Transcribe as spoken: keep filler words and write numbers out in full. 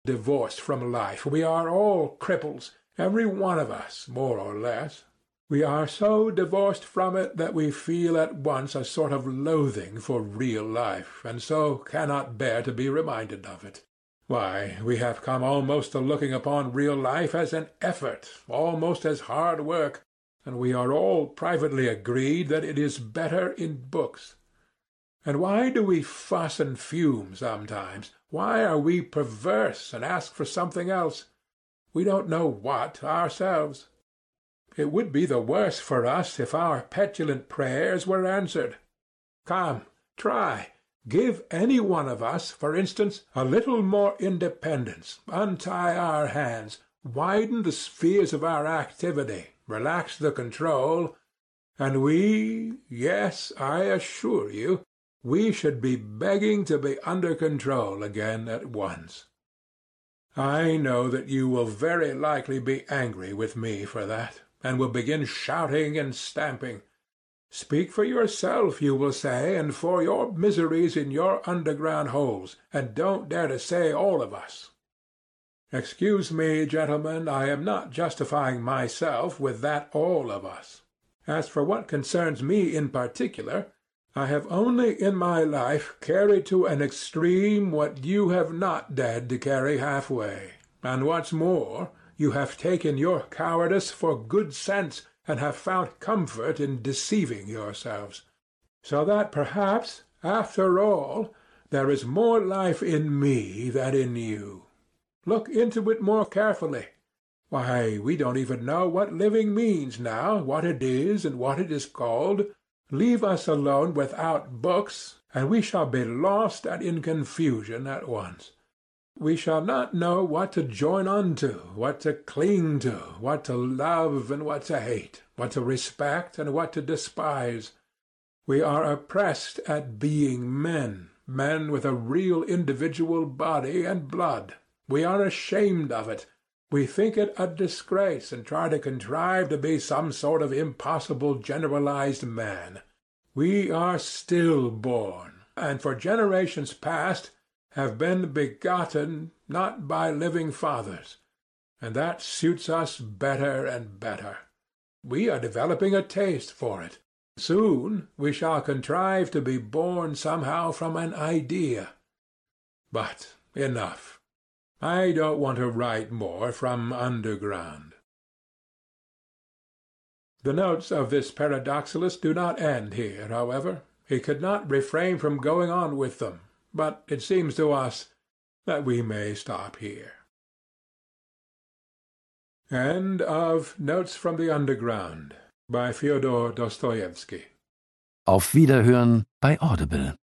divorced from life. We are all cripples, every one of us, more or less. We are so divorced from it that we feel at once a sort of loathing for real life, and so cannot bear to be reminded of it. Why, we have come almost to looking upon real life as an effort, almost as hard work, and we are all privately agreed that it is better in books. And why do we fuss and fume sometimes? Why are we perverse and ask for something else? We don't know what ourselves. It would be the worse for us if our petulant prayers were answered. Come, try. Give any one of us, for instance, a little more independence, untie our hands, widen the spheres of our activity, relax the control, and we, yes, I assure you, we should be begging to be under control again at once. I know that you will very likely be angry with me for that, and will begin shouting and stamping. Speak for yourself, you will say, and for your miseries in your underground holes, and don't dare to say all of us. Excuse me, gentlemen, I am not justifying myself with that all of us. As for what concerns me in particular, I have only in my life carried to an extreme what you have not dared to carry half-way, and what's more, you have taken your cowardice for good sense, and have found comfort in deceiving yourselves. So that perhaps, after all, there is more life in me than in you. Look into it more carefully. Why, we don't even know what living means now, what it is and what it is called. Leave us alone without books, and we shall be lost and in confusion at once. We shall not know what to join unto, what to cling to, what to love and what to hate, what to respect and what to despise. We are oppressed at being men, men with a real individual body and blood. We are ashamed of it. We think it a disgrace, and try to contrive to be some sort of impossible generalized man. We are stillborn, and for generations past have been begotten not by living fathers, and that suits us better and better. We are developing a taste for it. Soon we shall contrive to be born somehow from an idea. But enough. I don't want to write more from underground. The notes of this paradoxalist do not end here, however. He could not refrain from going on with them, but it seems to us that we may stop here. End of Notes from the Underground by Fyodor Dostoevsky. Auf Wiederhören bei Audible.